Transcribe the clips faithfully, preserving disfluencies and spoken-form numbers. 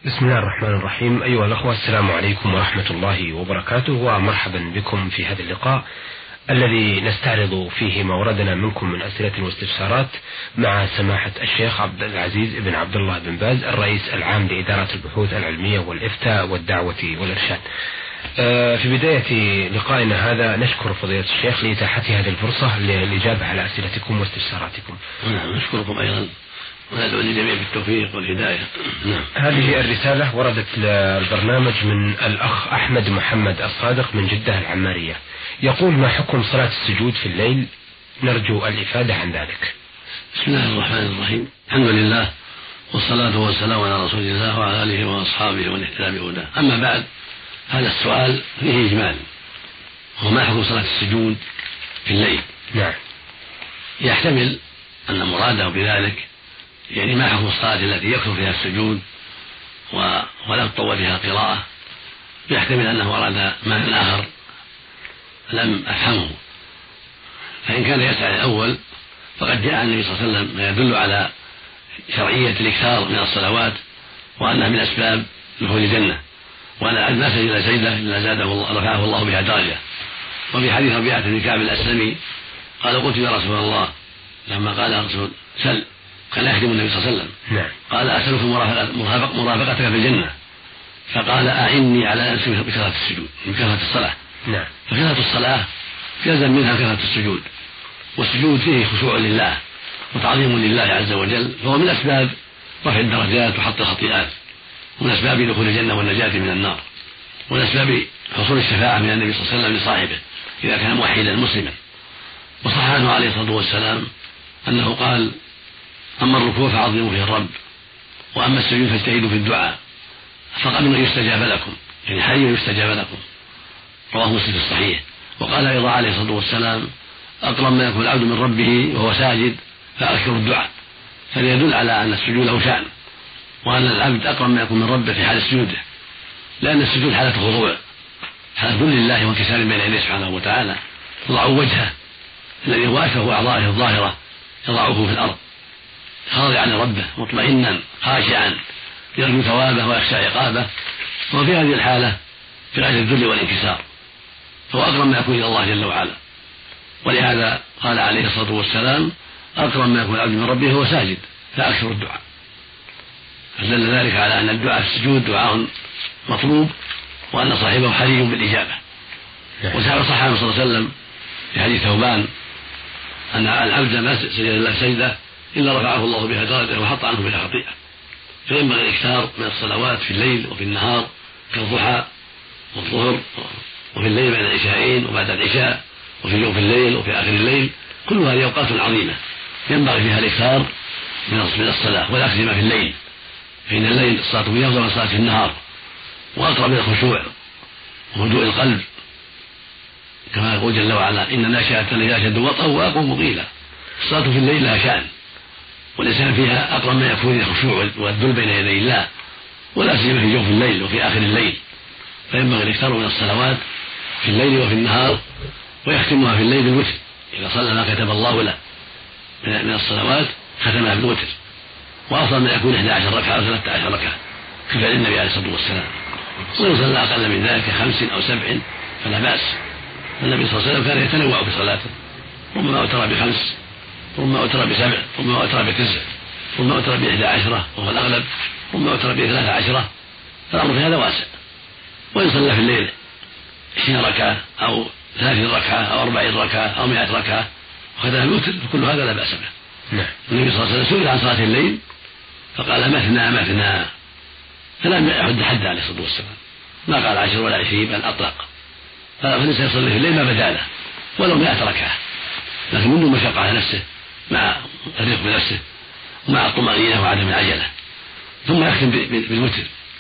بسم الله الرحمن الرحيم. أيها الأخوة، السلام عليكم ورحمة الله وبركاته، ومرحبا بكم في هذا اللقاء الذي نستعرض فيه ما وردنا منكم من أسئلة واستفسارات مع سماحة الشيخ عبد العزيز بن عبد الله بن باز، الرئيس العام لإدارة البحوث العلمية والإفتاء والدعوة والإرشاد. في بداية لقائنا هذا نشكر فضيلة الشيخ لإتاحة هذه الفرصة للإجابة على أسئلتكم واستفساراتكم. نعم، نشكركم أيضا وندعو للجميع بالتوفيق والهداية. نعم. هذه الرسالة وردت للبرنامج من الأخ أحمد محمد الصادق من جدة العمارية، يقول: ما حكم صلاة السجود في الليل؟ نرجو الإفادة عن ذلك. بسم الله الرحمن الرحيم، الحمد لله والصلاة والسلام على رسول الله وعلى آله وأصحابه ومن اهتدى بهداه. أما بعد، هذا السؤال فيه إجمال، وهو ما حكم صلاة السجود في الليل؟ نعم. يحتمل أن مراده بذلك يعني ما حكم الصلاة التي يكثر فيها السجود ولا تطول فيها القراءة، يحتمل أنه أراد معنى آخر لم أفهمه. فإن كان يسعى الأول فقد جاء النبي صلى الله عليه وسلم ما يدل على شرعية الإكثار من الصلوات، وأنها من أسباب دخول الجنة، وأن ما سجد سجدة إلا زاده الله رفعه الله بها درجة. وفي حديث ربيعة بن كعب الأسلمي قال: قلت يا رسول الله، لما قال الرسول سل، كان يخدم النبي صلى الله عليه وسلم، نعم. قال: أسألك مرافقتك في الجنة. فقال: أعني على أنفسي بكثرة السجود، بكثرة الصلاة. نعم. فكثرة الصلاة يلزم منها كثرة السجود، والسجود فيه خشوع لله وتعظيم لله عز وجل، فهو من أسباب رفع الدرجات وحط الخطيئات، ومن أسباب دخول الجنة والنجاة من النار، ومن أسباب حصول الشفاعة من النبي صلى الله عليه وسلم لصاحبه إذا كان موحدا مسلما. وصح عنه عليه الصلاة والسلام أنه قال: أما الركوع فعظموا فيه الرب، وأما السجود فاجتهدوا في الدعاء، فقبلوا أن يستجاب لكم، يعني حي يستجاب لكم. رواه مسلم في الصحيح. وقال أيضا عليه الصلاة والسلام: أقرب ما يكون العبد من ربه وهو ساجد فأكثروا الدعاء. فليدل على أن السجود له شأن، وأن العبد أقرب ما يكون من ربه في حال سجوده، لأن السجود حالة خضوع، حالة ذل لله وانكسار بين يديه سبحانه وتعالى، يضع وجهه الذي هو أشرف أعضائه الظاهرة يضعه في الأرض خاضعا لربه مطمئنا خاشعا يرجو ثوابه ويخشى عقابه، وفي هذه الحالة في غاية الذل والانكسار، فهو أقرب ما يكون إلى الله جل وعلا. ولهذا قال عليه الصلاة والسلام: أقرب ما يكون العبد من ربه هو ساجد فأكثر الدعاء. فدل ذلك على أن الدعاء في السجود دعاء مطلوب، وأن صاحبه حري بالإجابة. وصح عنه صلى الله عليه وسلم في حديث ثوبان أن العبد ما سجد الله سجدة إلا رفعه الله بها درجة وحط عنه بها خطيئة. فينبغي الإكثار من الصلوات في الليل وفي النهار كالضحى والظهر، وفي الليل بين العشاءين وبعد العشاء، وفي جوف الليل وفي آخر الليل، كل هذه أوقات عظيمة ينبغي فيها الإكثار من الصلاة ولا سيما في الليل، فإن الليل الصلاة فيه أفضل من صلاة في النهار، وأقرب من الخشوع وهدوء القلب، كما يقول جل وعلا: إن ناشئة الليل أشد وطئا وأقوم قيلا. الصلاة في الليل لها شأن، والإنسان فيها أقرب ما يكون الخشوع والذل بين يدي الله، ولا سيما في جوف الليل وفي آخر الليل. فينبغي الإكثار من الصلوات في الليل وفي النهار، ويختمها في الليل بالوتر، إذا صلى ما كتب الله له من الصلوات ختمها بالوتر، وأفضل ما يكون إحدى عشر ركعة أو ثلاثة عشر ركعة كفعل النبي عليه الصلاة والسلام. وإن صلى أقل من ذلك خمس أو سبع فلا بأس. النبي صلى الله عليه وسلم كان يتنوع في صلاته، ربما أوتر بخمس، ربما أوتر بسبع، ربما أوتر بتسع، ربما أوتر بإحدى عشرة وهو الأغلب، ربما أوتر بثلاثة عشرة. فالأمر في هذا واسع. وإن صلى في الليل عشرين ركعة أو ثلاثين ركعة أو أربعين ركعة أو مئة ركعة وختم الوتر فكل هذا لا بأس به. نعم. النبي صلى الله عليه وسلم سئل عن صلاة الليل فقال: مثنى مثنى، فلم يحد حد عليه الصلاة والسلام، ما قال عشر ولا عشرين بل أطلق. فالإنسان يصلي في الليل ما بدا له ولو مئة ركعة، لكن منه مشقة على نفسه مع الرفق بنفسه ومع الطمأنينة وعدم العجلة، ثم يختم بالوتر.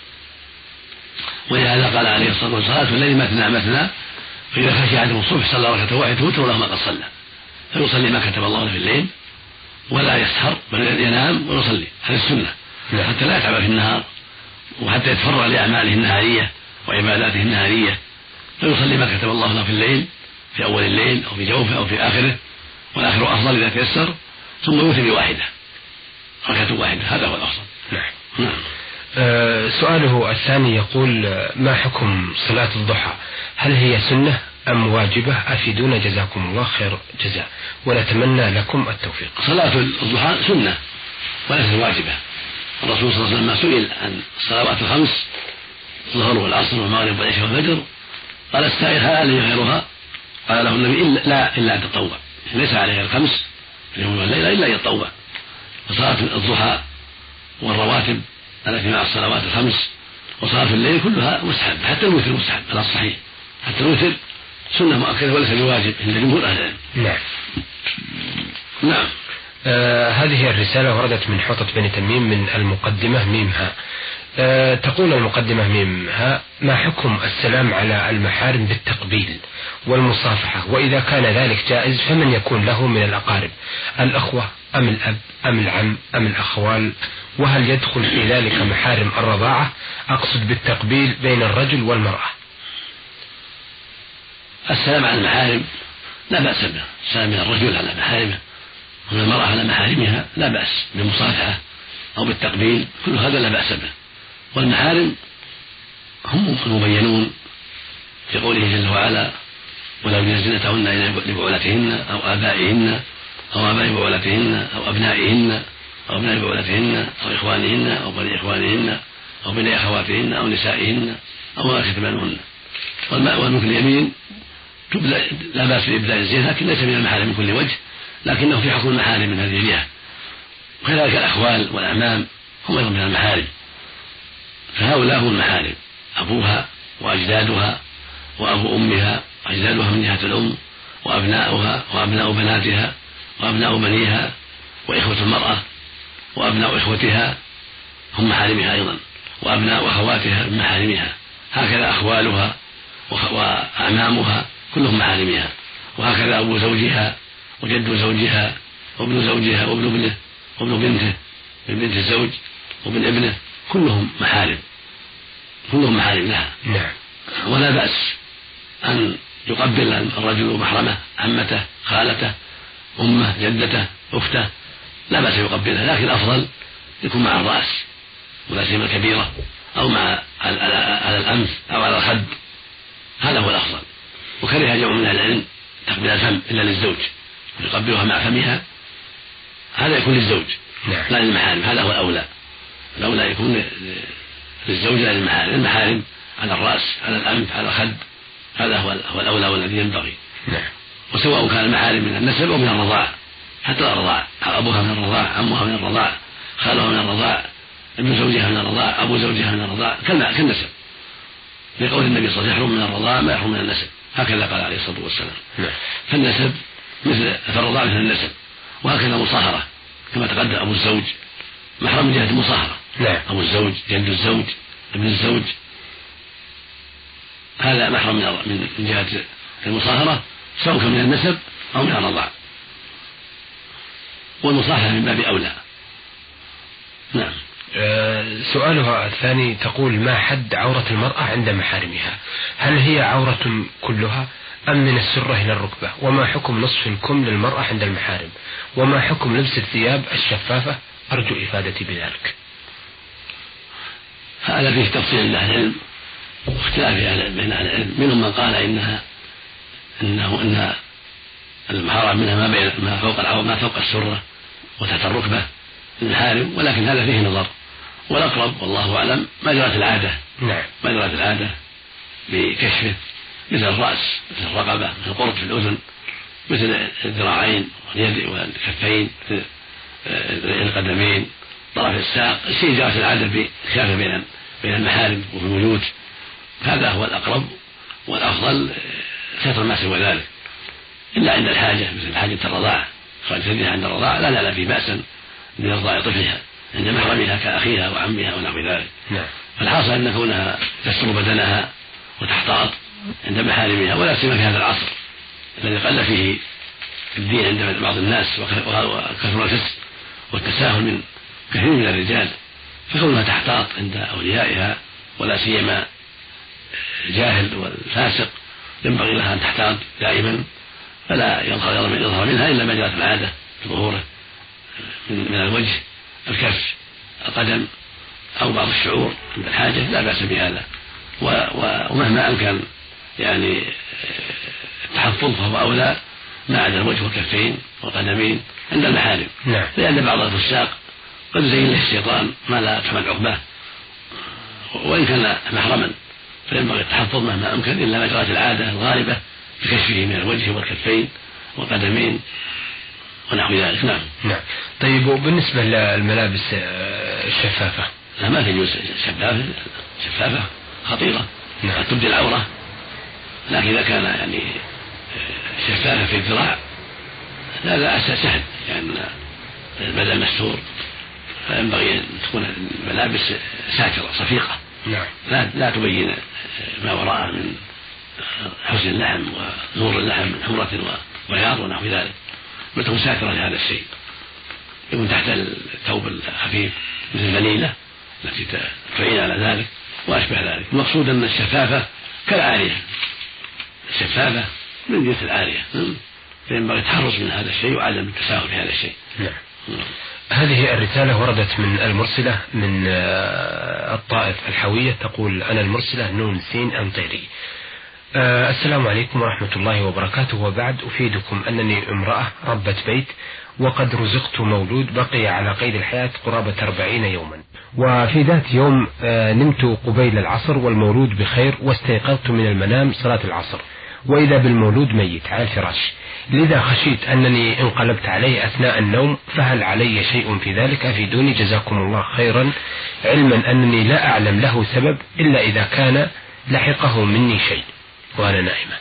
ولهذا قال عليه الصلاة والسلام: صلاة الليل مثنى مثنى، فإذا خشي أحدكم الصبح صلى ركعة واحدة وتر له ما قد صلى. فيصلي ما كتب الله له في الليل ولا يسهر بل ينام ويصلي، هذه السنة، حتى لا يتعب في النهار وحتى يتفرغ لأعماله النهارية وعباداته النهارية. فيصلي ما كتب الله له في الليل، في أول الليل أو في جوفه أو في آخره، والآخر أفضل إذا تيسر، ثم يوتر بواحدة، ركعة واحدة، هذا هو الأفضل. نعم. نعم. أه سؤاله الثاني يقول: ما حكم صلاة الضحى؟ هل هي سنة أم واجبة؟ أفيدونا جزاكم الله خير جزاء، ونتمنى لكم التوفيق. صلاة الضحى سنة وليست واجبة. الرسول صلى الله عليه وسلم سئل عن الصلوات الخمس، الظهر والعصر والمغرب والعشاء والفجر، قال السائل: هل علي غيرها؟ قال له النبي: إلا لا إلا أن تطوع، ليس عليه الخمس في اليوم والليلة إلا أن يتطوع. فصلاة الضحى والرواتب التي مع الصلوات الخمس وصلاة الليل كلها مستحب، حتى الوتر مستحب على الصحيح، حتى الوتر سنة مؤكدة وليس بواجب عند جمهور أهل العلم. نعم. نعم. آه هذه الرسالة وردت من حوطة بني تميم من المقدمة ميمها. آه تقول المقدمة ميمها: ما حكم السلام على المحارم بالتقبيل والمصافحة؟ وإذا كان ذلك جائز فمن يكون له من الأقارب؟ الأخوة أم الأب أم العم أم الأخوال؟ وهل يدخل في ذلك محارم الرضاعة؟ أقصد بالتقبيل بين الرجل والمرأة. السلام على المحارم لا بأس به، السلام من الرجل على محارمه ومن المرأة على محارمها لا بأس بالمصافحة أو بالتقبيل، كل هذا لا بأس به. والمحارم هم المبينون في قوله جل وعلا: ولا يبدين زينتهن لبعولتهن أو آبائهن أو آباء بعولتهن أو أبنائهن أو أبناء بعولتهن أو إخوانهن أو بني إخوانهن أو بني أخواتهن أو نسائهن أو ما ملكت أيمانهن. والملك اليمين لا بأس بإبداء الزينة، لكن ليس من المحارم من كل وجه، لكنه في حكم المحارم من هذه الجهة. وكذلك الأخوال والأعمام هم أيضا من المحارم، فهؤلاء هم المحارم: أبوها وأجدادها وأبو أمها وأجدادها من جهة الأم وأبناؤها وأبناء بناتها وأبناء بنيها وإخوة المرأة وأبناء إخوتها هم محارمها أيضا، وأبناء أخواتها من محارمها، هكذا أخوالها وأعمامها كلهم محارمها، وهكذا أبو زوجها وجد زوجها وابن زوجها وابن ابنه وابن بنته من بنت الزوج وابن ابنه كلهم محارم، كلهم محارم لها. نعم. ولا بأس أن يقبل الرجل محرمه، عمته، خالته، أمه، جدته، أخته، لا بأس يقبلها، لكن الأفضل يكون مع الرأس ولا سيما الكبيرة، أو مع على الأنف أو على الخد، هذا هو الأفضل. وكره جمع من العلم تقبيل الفم إلا للزوج، يقبلها مع فمها، هذا يكون للزوج لا للمحارم، هذا هو الأولى. الأولى يكون للزوج لا للمحارم، المحارم على الرأس، على الأنف، على الخد، هذا هو الأولى والذي ينبغي. وسواء كان المحارم من النسب أو من الرضاعة، حتى الرضاعة، أبوها من الرضاعة، عمها من الرضاعة، خالها من الرضاعة، ابن زوجها من الرضاعة، أبو زوجها من الرضاعة، كالنسب، لقول النبي صلى الله عليه وسلم: يحرم من الرضاعة ما يحرم من النسب، هكذا قال عليه الصلاة والسلام. فالنسب مثل فالرضاعة مثل النسب، وهكذا المصاهرة كما تقدم، أبو الزوج محرم من جهة المصاهرة، أبو الزوج، جد الزوج، ابن الزوج، هذا محرم من جهة المصاهرة سواء كان من النسب أو من الرضاعة، والمصاهرة من باب أولى. نعم. سؤالها الثاني تقول: ما حد عورة المرأة عند محارمها؟ هل هي عورة كلها أم من السرة إلى الركبة؟ وما حكم نصف الكم للمرأة عند المحارم؟ وما حكم لبس الثياب الشفافة؟ أرجو إفادتي بذلك. هذا فيه تفصيل لأهل العلم واختلاف بين أهل العلم، منهم من قال إنها إنه إن المحرم منها ما بين ما فوق العورة ما فوق السرة وتحت الركبة المحارم، ولكن هذا فيه نظر، والأقرب والله أعلم ما جرت العادة. نعم. ما جرت العادة بكشفه، مثل الرأس، مثل الرقبة، مثل القرط في الأذن، مثل الذراعين واليد والكفين، مثل القدمين، طرف الساق، الشيء جرت العادة بخلافه بين بين المحارم وفي البيوت، هذا هو الأقرب والأفضل ستر ما سوى ذلك، إلا عند الحاجة مثل حاجة الرضاعة، خارج سدها عند الرضاعة لا نعلم فيه بأسا من إرضاع طفلها عند محرمها كأخيها وعمها ونحو ذلك. نعم. فالحاصل أن كونها تستر بدنها وتحتاط عند محارمها، ولا سيما في هذا العصر الذي قل فيه الدين عند بعض الناس وكثر الفسق والتساهل من كثير من الرجال، فكونها تحتاط عند أوليائها، ولا سيما الجاهل والفاسق ينبغي لها أن تحتاط دائما، فلا يظهر منها إلا ما جرت العادة في ظهوره من الوجه، الكف، القدم، أو بعض الشعور عند الحاجة لا بأس بهذا. ومهما أمكن يعني التحفظ فهو أولى ما عدا الوجه والكفين والقدمين عند المحارم. نعم. لأن بعض الفساق قد يزين له الشيطان ما لا تحمل عقباه وإن كان محرما، فينبغي التحفظ مهما أمكن إلا ما جرت العادة الغالبة بكشفه من الوجه والكفين والقدمين ونحو ذلك. نعم. نعم. طيب وبالنسبة للملابس الشفافة؟ لا ما تجوز شفافة شفافة خطيرة. نعم. قد تبدي العورة، لكن إذا كان يعني شفافة في الذراع لا لا سهل، لأن يعني البدن مستور، فينبغي أن تكون الملابس ساترة صفيقة. نعم. لا لا تبين ما وراءه من حسن اللحم ونور اللحم من حمرة وبياض ونحو ذلك، بل تكون ساترة لهذا الشيء، يكون تحت الثوب الخفيف مثل الفنيلة التي تعين على ذلك وأشبه ذلك. المقصود أن الشفافة كالعارية، الشفافة من جنس العارية، فينبغي التحرص من هذا الشيء وعدم التساهل في هذا الشيء. نعم. هذه الرسالة وردت من المرسلة من الطائف الحوية، تقول: أنا المرسلة نون سين أنطيري. أه السلام عليكم ورحمة الله وبركاته، وبعد أفيدكم أنني امرأة ربة بيت، وقد رزقت مولود بقي على قيد الحياة قرابة أربعين يوما، وفي ذات يوم أه نمت قبيل العصر والمولود بخير، واستيقظت من المنام صلاة العصر وإذا بالمولود ميت على الفراش، لذا خشيت أنني انقلبت عليه أثناء النوم، فهل علي شيء في ذلك؟ أفيدوني جزاكم الله خيرا، علما أنني لا أعلم له سبب إلا إذا كان لحقه مني شيء وأنا نائمة.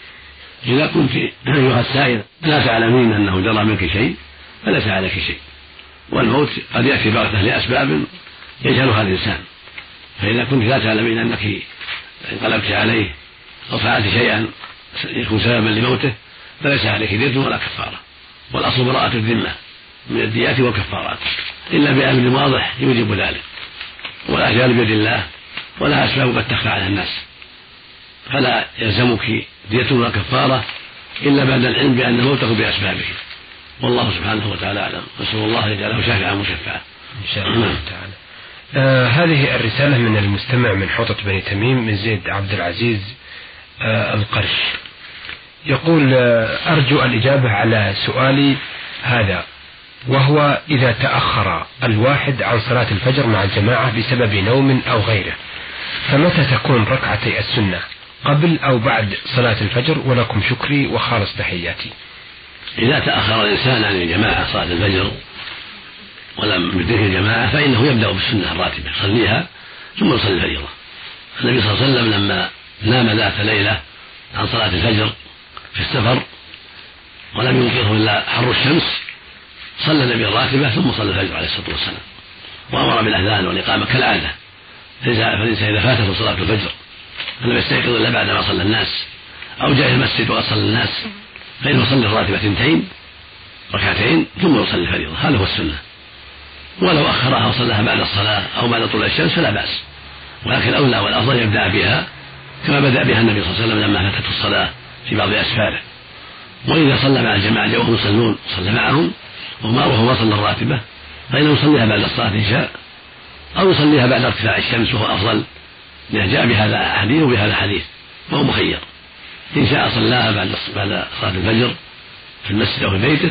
إذا كنت أيها السائل لا تعلمين أنه جرى منك شيء فليس عليك شيء، والموت قد يأتي بغتة لأسباب يجهلها الإنسان، فإذا كنت لا تعلمين أنك انقلبت عليه أو فعلت شيئا يكون سببا لموته فليس عليك دية ولا كفارة، والأصل براءة الذمة من الديات والكفارات إلا بأمر واضح يوجب ذلك، والأجال بيد الله ولا أسباب قد تخفى على الناس، فلا يلزمك دية ولا كفارة إلا بعد العلم بأن موته بأسبابه، والله سبحانه وتعالى أعلم. نسأل الله يجعله شافعا مشفعا إن شاء الله تعالى. آه هذه الرسالة من المستمع من حوطة بني تميم من زيد عبد العزيز آه القرش، يقول: آه أرجو الإجابة على سؤالي هذا، وهو: إذا تأخر الواحد عن صلاة الفجر مع الجماعة بسبب نوم أو غيره، فمتى تكون ركعتي السنة، قبل أو بعد صلاة الفجر؟ ولكم شكري وخالص تحياتي. إذا تأخر الإنسان عن الجماعة صلاة الفجر ولم يدرك الجماعة فإنه يبدأ بالسنة الراتبة يصليها ثم يصلي الفريضة. النبي صلى الله عليه وسلم لما نام ذات ليلة عن صلاة الفجر في السفر ولم ينقذه إلا حر الشمس صلى النبي الراتبة ثم صلى الفجر عليه الصلاة والسلام، وأمر بالأذان والإقامة كالعادة، فالإنسان إذا فاتته صلاة الفجر فلم يستيقظ إلا بعد ما صلى الناس أو جاء المسجد وقد صلى الناس فإنه يصلي الراتبة اثنتين ركعتين ثم يصلي الفريضة، هذا هو السنة. ولو أخرها وصلىها بعد الصلاة أو بعد طلوع الشمس فلا بأس، ولكن الأولى والأفضل يبدأ بها كما بدأ بها النبي صلى الله عليه وسلم لما فاتته الصلاة في بعض أسفاره. وإذا صلى مع الجماعة وهم يصلون صلى معهم وهو ما صلى الراتبة فإنه يصليها بعد الصلاة إن شاء، أو يصليها بعد ارتفاع الشمس وهو أفضل، لأن جاء بهذا حديث وبهذا حديث فهو مخير، إن شاء صلاها بعد صلاة الفجر في المسجد أو في بيته،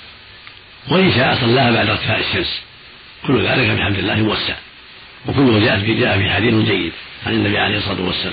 وإن شاء صلاها بعد ارتفاع الشمس، كل ذلك بحمد الله موسع، وكله جاء في جاء في حديث جيد عن النبي عليه الصلاة والسلام.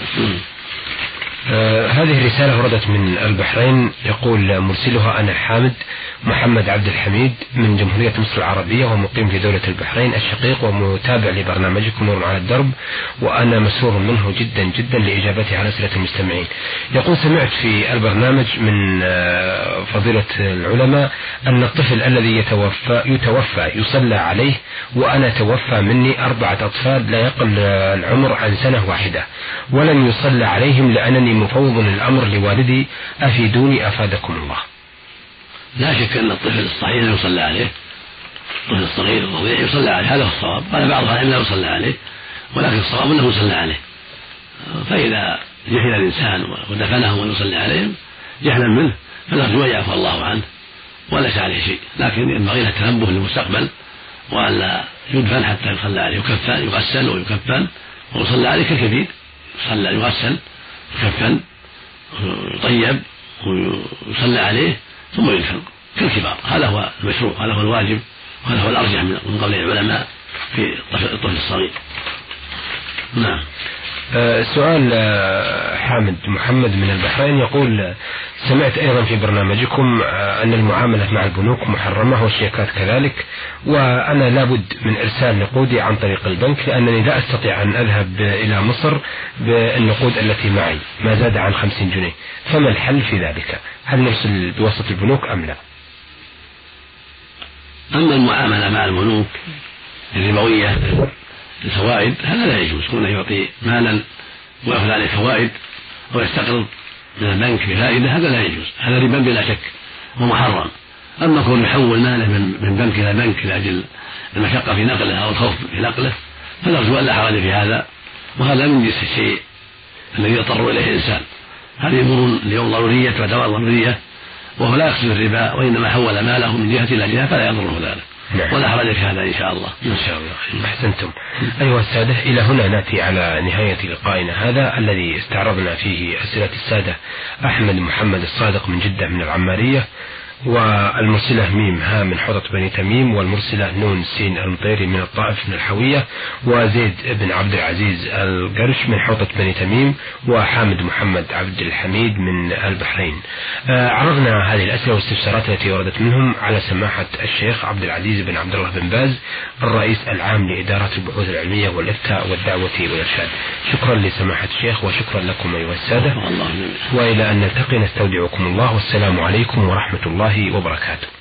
آه هذه الرسالة وردت من البحرين، يقول مرسلها: أنا حامد محمد عبد الحميد من جمهورية مصر العربية، ومقيم في دولة البحرين الشقيق، ومتابع لبرنامجكم نور على الدرب، وأنا مسرور منه جدا جدا لإجابته على أسئلة المستمعين. يقول: سمعت في البرنامج من آه فضيلة العلماء أن الطفل الذي يتوفى يتوفى يصلى عليه، وأنا توفى مني أربعة أطفال لا يقل العمر عن سنة واحدة ولم يصلى عليهم لأنني مفوض الأمر لوالدي، أفيدوني أفادكم الله. لا شك أن الطفل الصحيح لا يصلى عليه، الطفل الصغير الرضيع يصلى عليه، هذا هو الصواب. قال بعض العلماء لا يصلى عليه، ولكن الصواب أنه يصلى عليه. فإذا جهل الإنسان ودفنهم ويصلي عليهم جهلا منه فنرجو أن يعفو الله عنه وليس عليه شيء، لكن ينبغي له التنبه للمستقبل وأن لا يدفن حتى يصلى عليه، يكفن يغسل ويكفن ويصلى عليه كالكبير، يصلى يغسل يكفن يطيب ويصلى عليه ثم يدفن كالكبار. هذا هو المشروع، هذا هو الواجب، وهذا هو الأرجح من قول العلماء في الطفل الصغير. نعم. أه سؤال حامد محمد من البحرين يقول: سمعت أيضا في برنامجكم أن المعاملة مع البنوك محرمة والشيكات كذلك، وأنا لابد من إرسال نقودي عن طريق البنك لأنني لا أستطيع أن أذهب إلى مصر بالنقود التي معي ما زاد عن خمسين جنيه، فما الحل في ذلك؟ هل نرسل بواسطة البنوك أم لا؟ أما المعاملة مع البنوك الربوية الفوائد هذا لا يجوز، كونه يعطي مالا ويأخذ عليه فوائد أو يستقرض من البنك بفائدة هذا لا يجوز، هذا ربا بلا شك ومحرم. أما كون يحول ماله من بنك إلى بنك لأجل المشقة في نقله أو الخوف في نقله فنرجو أن لا حرج في هذا، وهذا من جنس الشيء الذي يضطر إليه الإنسان. هذه أمور اليوم ضرورية ودواء ضرورية، وهو لا يقصد الربا وإنما حول ماله من جهة إلى جهة فلا يضره ذلك. نعم. ولا حرج في هذا إن شاء الله. إن شاء الله. أحسنتم. أيها السادة، إلى هنا نأتي على نهاية لقائنا هذا الذي استعرضنا فيه أسئلة السادة أحمد محمد الصادق من جدة من العمارية، والمرسلة ميم ها من حوضة بني تميم، والمرسلة نون سين المطيري من الطائف من الحوية، وزيد بن عبد العزيز القرش من حوضة بني تميم، وحامد محمد عبد الحميد من البحرين. آه عرضنا هذه الأسئلة والاستفسارات التي وردت منهم على سماحة الشيخ عبد العزيز بن عبد الله بن باز الرئيس العام لإدارة البحوث العلمية والإفتاء والدعوة والإرشاد. شكرا لسماحة الشيخ وشكرا لكم أيها السادة، وإلى أن نلتقي نستودعكم الله، والسلام عليكم ورحمة الله وبركاته.